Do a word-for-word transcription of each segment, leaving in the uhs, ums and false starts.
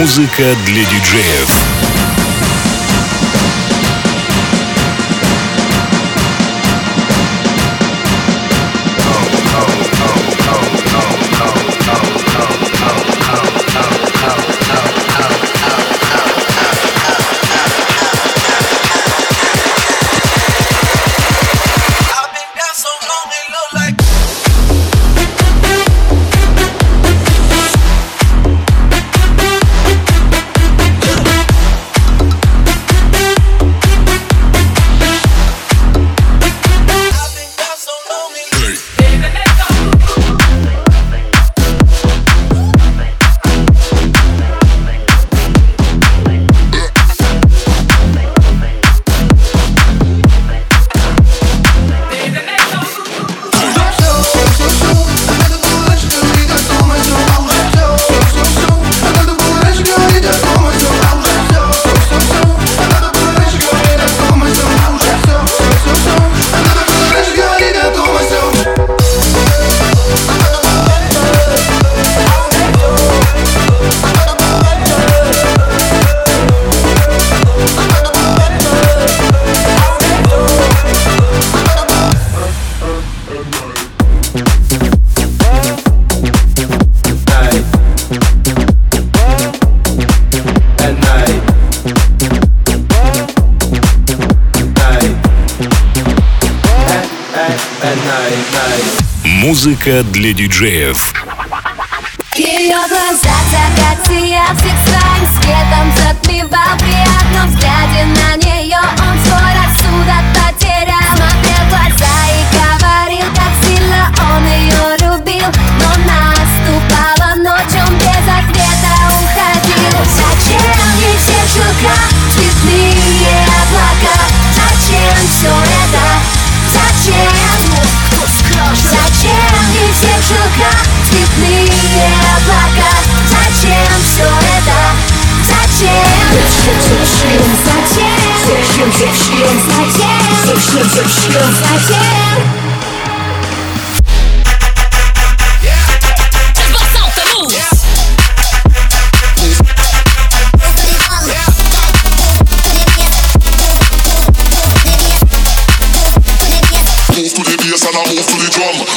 Музыка для диджеев. Музыка для диджеев. Ее глаза закатия всех своим светом затмевал. При одном взгляде на нее он свой рассудок потерял. Смотрел в глаза и говорил, как сильно он ее любил. Но наступала ночь, он без ответа уходил. Зачем ей все шелка, цветные облака? Зачем все это? Зачем? Зачем ей все шелка, цветные облака? Зачем все это? Зачем? Зачем? Зачем? Зачем? Зачем? Зачем? Зачем? And I move to the drum.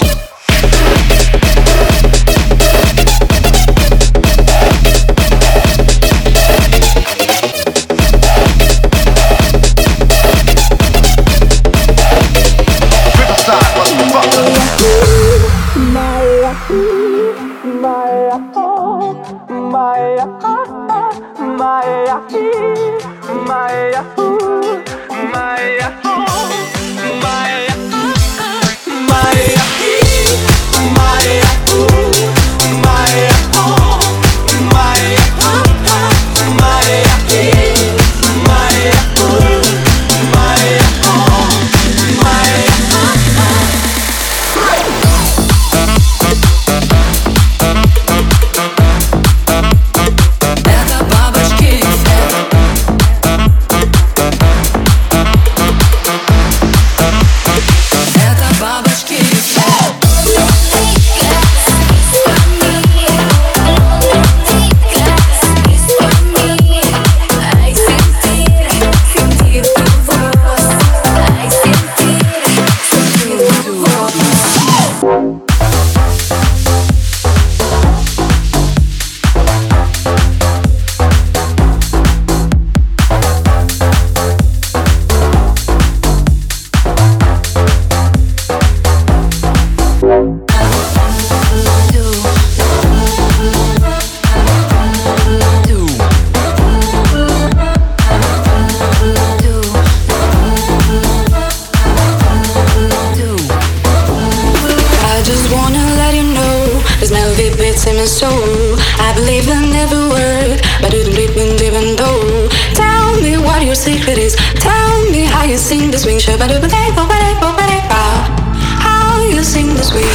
How you sing this way?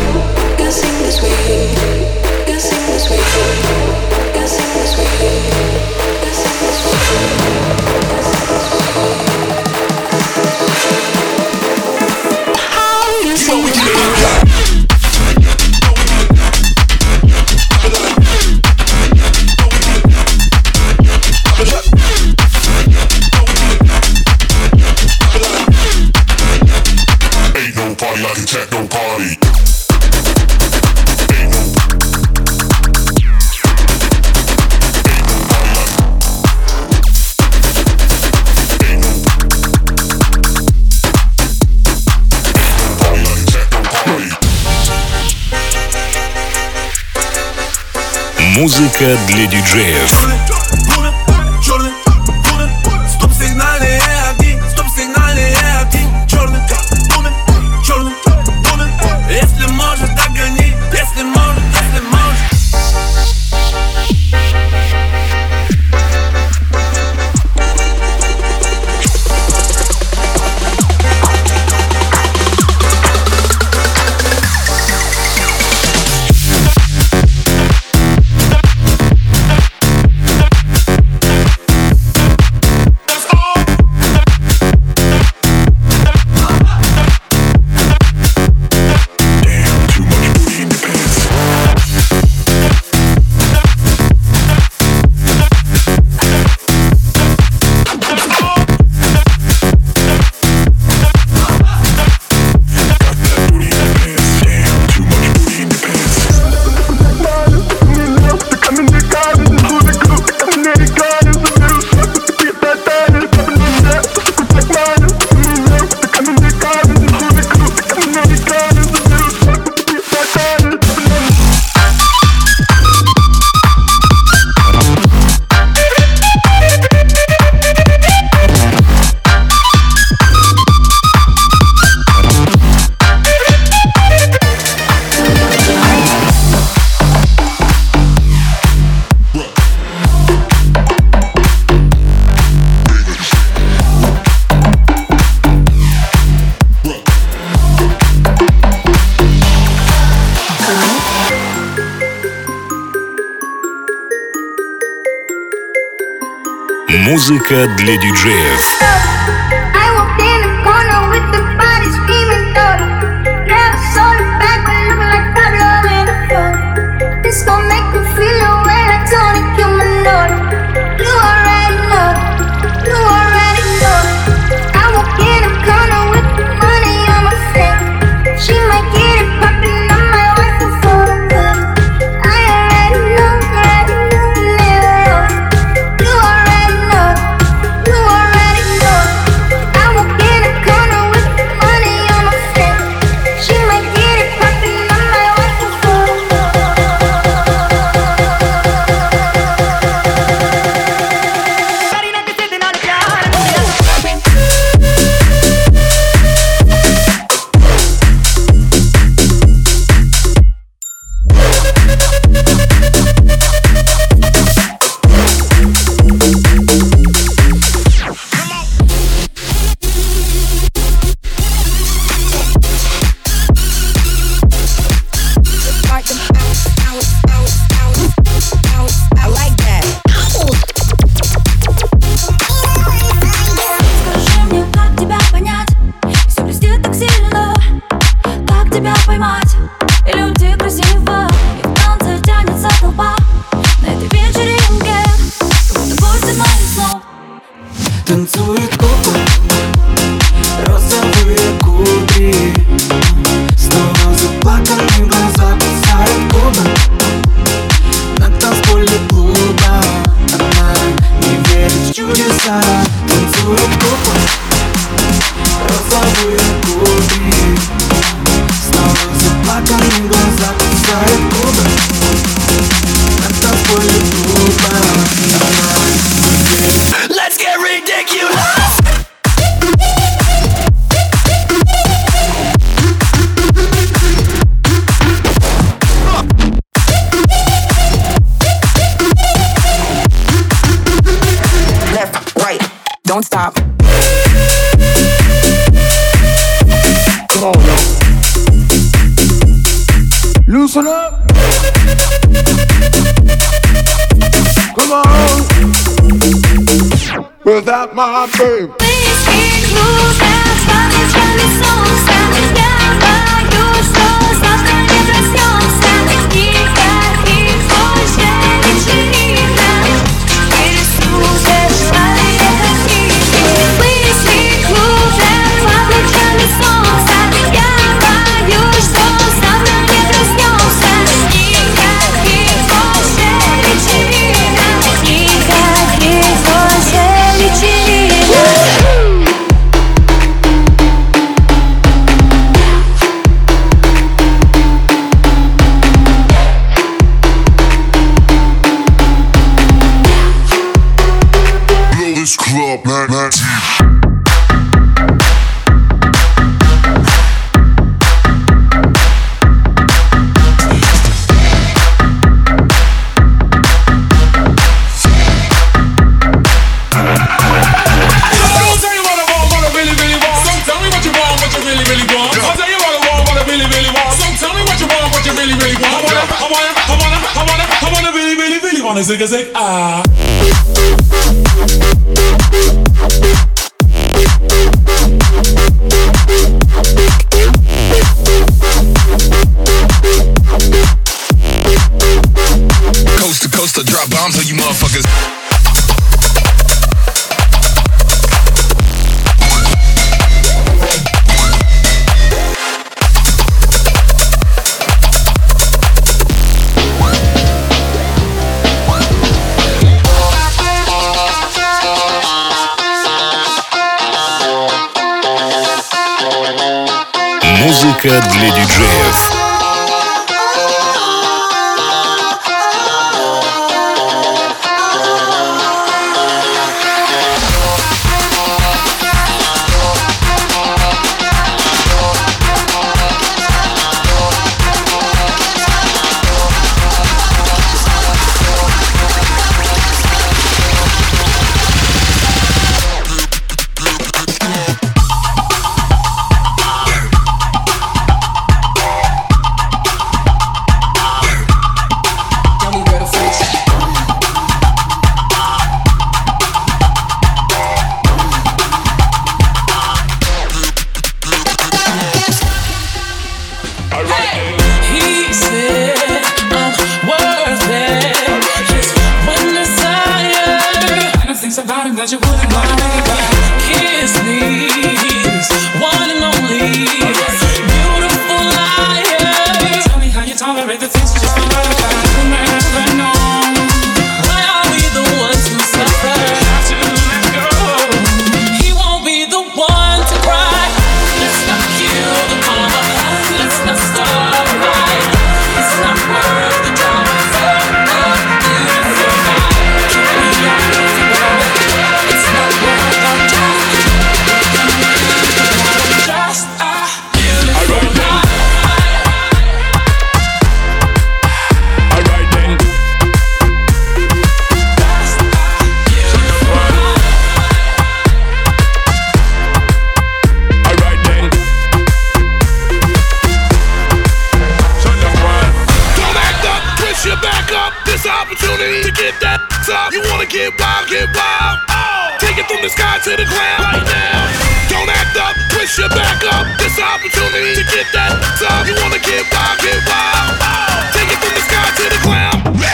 You sing this way. You sing this way. You sing this way. You sing this way. How you sing this way? Музыка для диджеев. Стоп-сигнальные огни, стоп-сигнальные огни. Черный, черный, черный, черный. Если можешь, догони, если можешь, если можешь. Музыка для диджеев. Танцует кукла, розовые кудри. Снова заплаканные глаза кусают губы. На танцполе клуба она не верит в чудеса. Танцует кукла, розовые кудри. Снова заплаканные глаза кусают губы. На танцполе клуба она не верит. Let's get ridiculous! Left, right, don't stop. Come on, yo. Loosen up. Come on. Without my babe. Please include that Spanish колесо. Я боюсь, что завтра не проснемся. Никаких больше вечеринок. Переслушаешь свои книги. Please include that Spanish колесо. Я боюсь, что завтра не проснемся. Никаких больше вечеринок. Никаких больше вечеринок. wanna zig a zig ah. Coast to coast, I drop bombs on you motherfuckers. Музыка для диджеев. That you wouldn't mind. Kiss me, one and only beautiful liar. Tell me how you tolerate the things you just don't like. We'll never know. Why are we the ones who suffer? Have to let go. He won't be the one to cry. Let's not kill the karma. Let's not start a riot. It's not worth the drama. Opportunity to get that up. You wanna get wild, get wild. Oh. Take it from the sky to the ground right now. Don't act up, twist your back up. This opportunity to get that up. You wanna get wild, get wild. Oh. Take it from the sky to the ground.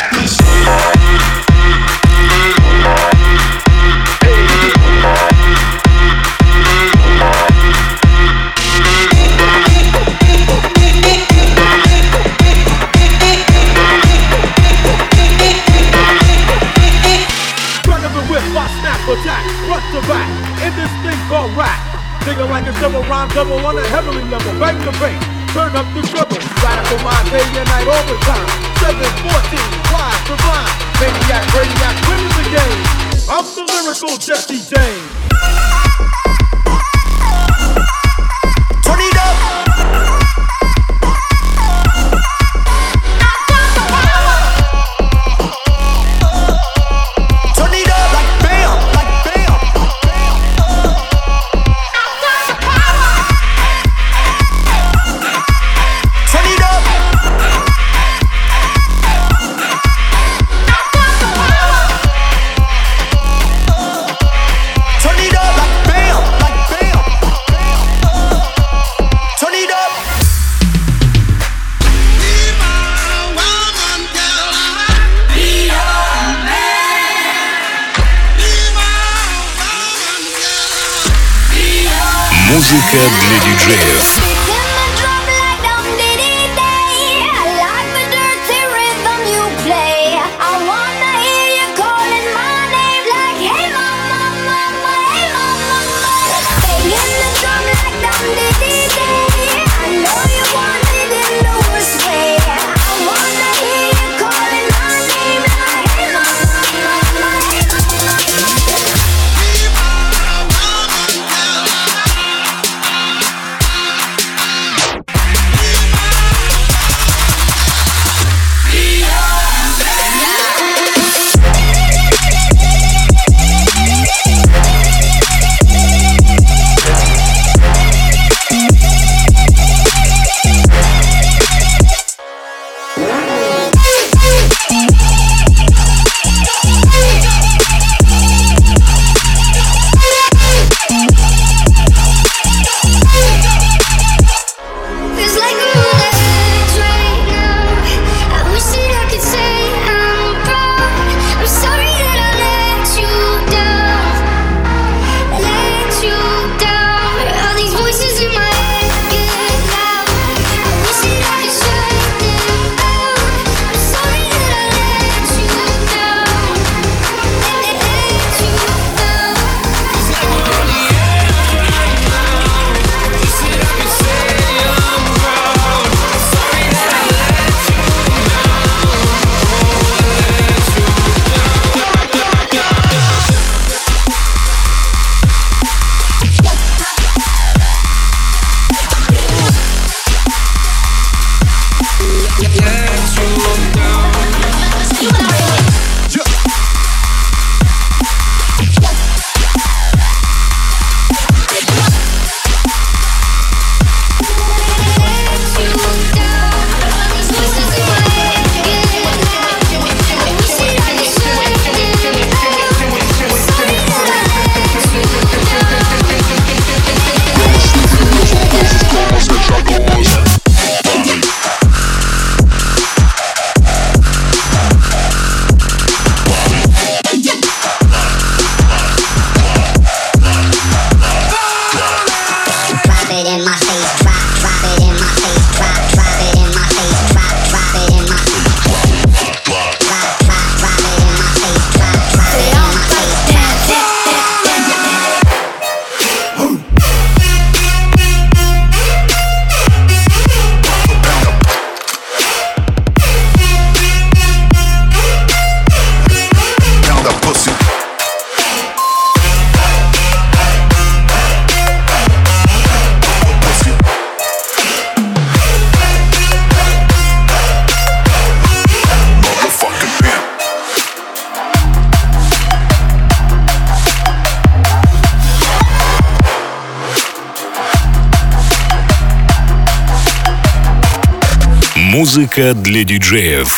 Attack, front to back, in this thing called rap. Thinking like a double rhyme double on a heavenly level. Bang the bass, turn up the treble. Radical mind day and night all the time. seven fourteen, live to blind. Maniac, radiac, winning the game. I'm the lyrical Jesse James. Turn it up. Музыка для диджеев. it in my face, drop, drop it in my face, drop, drop it in my face, drop, drop it in my face, drop, drop, drop, drop it in my face, drop, drop it in my face, drop, drop. Музыка для диджеев.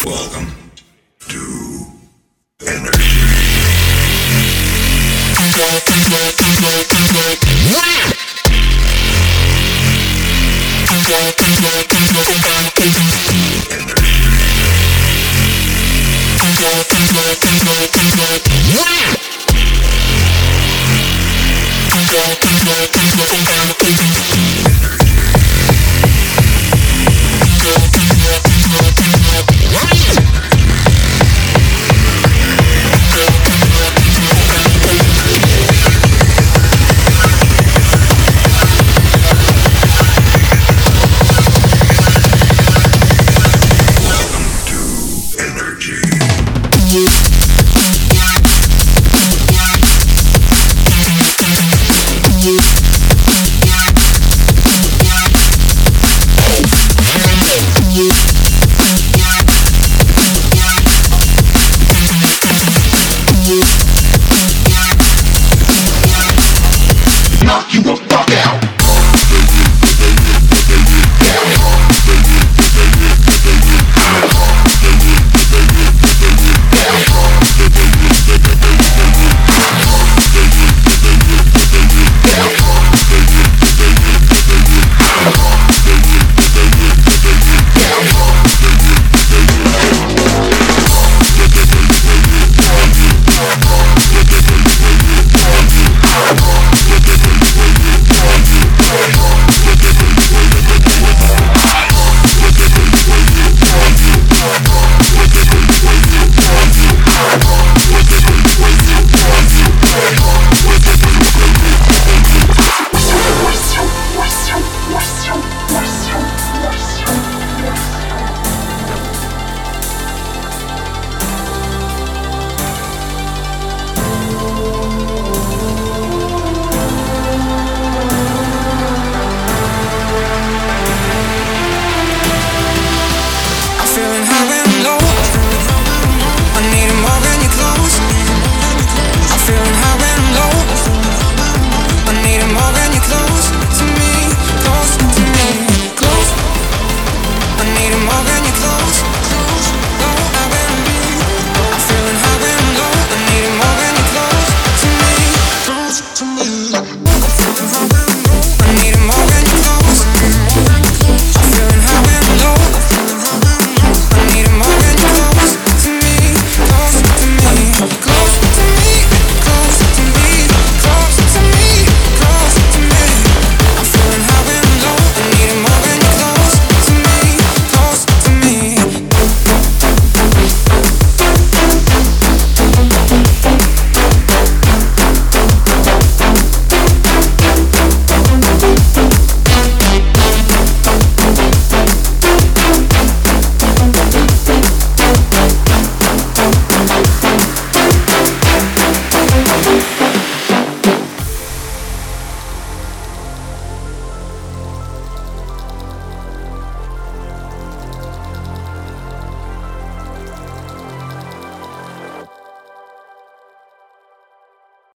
To me.